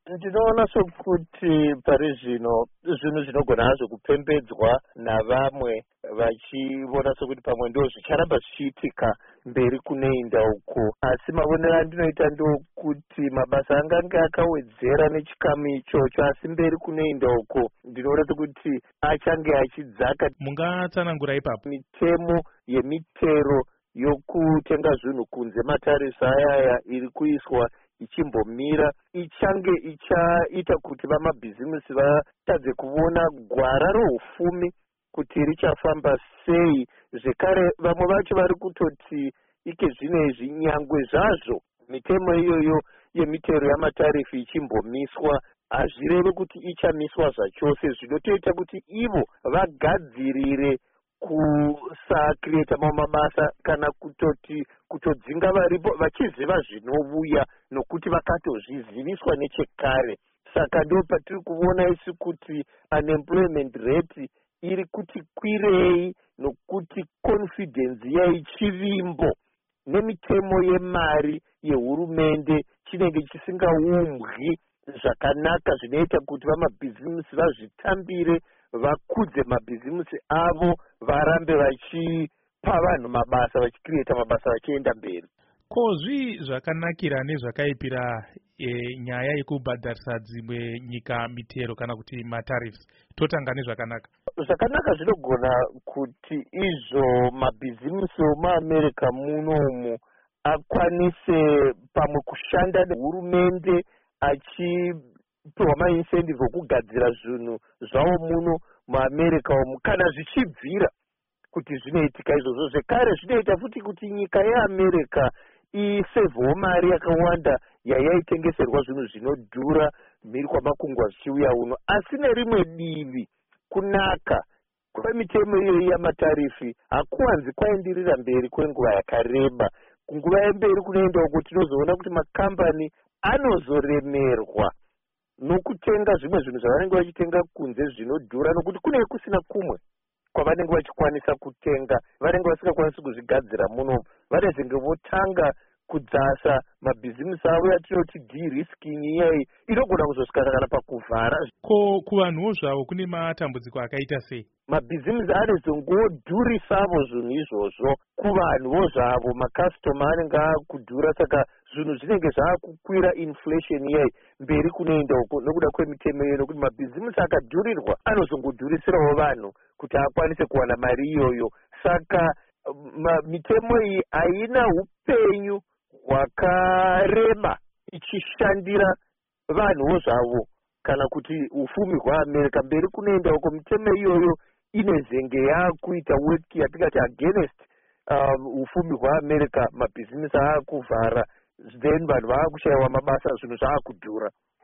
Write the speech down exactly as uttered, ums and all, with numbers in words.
Ndinoona sokuti pari zvino zvinhu zvinogona hazvo kupembedzwa navamwe vachiona sokuti pamwe ndo zvicharamba zvichiitika mberi kunoenda uko, asi mavonero andinoita ndokuti mabasa angange akawedzera nechikamu ichocho, asi mberi kunoenda uko ndinoona sokuti achange achidzaka. Mungatsanangura ipapo mitemo yemitero yokutenga zvinhu kunze, matarisi ayaya iri kuiswa ichimbomira, ichange ichaita kuti vamabhizimisi vatadze kuona gwara roufumi kuti richafamba sei. Zvekare vamwe vacho vari kutoti ike zvino izvi nyangwe zvazvo mitemo iyoyo yemitero yamatarifi ichimbomiswa, hazvirevi kuti ichamiswa zvachose, zvinotoita kuti ivo vagadzirire kusakireta mamwe mabasa kana kutoti kutodzinga varipo vachiziva zvinouya nokuti vakatozviziviswa nechekare. Saka ndo patiri kuona isi kuti unemployment rate iri kuti kwirei, nokuti confidence yaichivimbo nemitemo yemari yehurumende chinenge chisingaumbwi zvakanaka, zvinoita kuti vamabhizimisi vazvitambire, vakudze mabhizimisi avo, varambe vachipa vanhu mabasa, vachikireta mabasa vachienda mberi. Ko zvii zvakanakira nezvakaipira e, nyaya yekubhadharisa dzimwe nyika mitero kana kuti matarifs? Totanga nezvakanaka. Zvakanaka zvinogona kuti izvo mabhizimisi omuAmerica munomu akwanise pamwe kushanda nehurumende achipiwa maincentive okugadzira zvinhu zvavo muno muAmerica omu, kana zvichibvira kuti zvinoitika izvozvo. Zvekare zvinoita futi kuti nyika yeAmerica isevhewo mari yakawanda yayaitengeserwa zvinhu zvinodhura mhiri kwamakungwa zvichiuya uno. Asi nerimwe divi kunaka kwemitemo iyoyi yamatarifi hakuwanzi kwaendirira mberi kwenguva yakareba. Kunguva yemberi kunoenda uko tinozoona kuti makambani anozoremerwa nokutenga zvimwe zvinhu zvavanenge vachitenga kunze zvinodhura, nokuti kune kusina kumwe kwavanenge vachikwanisa kutenga, vanenge vasingakwanisi kuzvigadzira muno, vanezenge votanga kudzasa mabhizimisi avo yatinoti de-risking iyayi inogona kuzosvikana kana pakuvhara. Ko kuvanhuwo zvavo kune matambudziko akaita sei? Mabhizimisi anezongodhurisavo zvinhu izvozvo kuvanhuwo zvavo, makastoma anenge akudhura, saka zvinhu zvinenge zvaakukwira inflation iyayi mberi kunoenda uko nokuda kwemitemo iyoyo, nokuti mabhizimisi akadhurirwa anozongodhurisirawo vanhu kuti akwanise kuwana mari iyoyo. Saka mitemo iyi haina upenyu hwakareba ichishandira vanhuwo zvavo kana kuti ufumi hwaAmerica mberi kunoenda uko. Mitemo iyoyo inezenge yakuita work yatingati against um, ufumi hwaAmerica, mabhizimisi aakuvhara, then vanhu vaakushayiwa mabasa, zvinhu zvaakudhura.